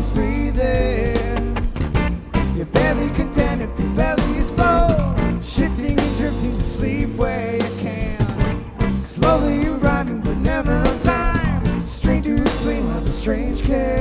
always breathing. You're barely content if your belly is full, shifting and drifting to sleep where you can. Slowly arriving but never on time, straight to sleep of a strange care.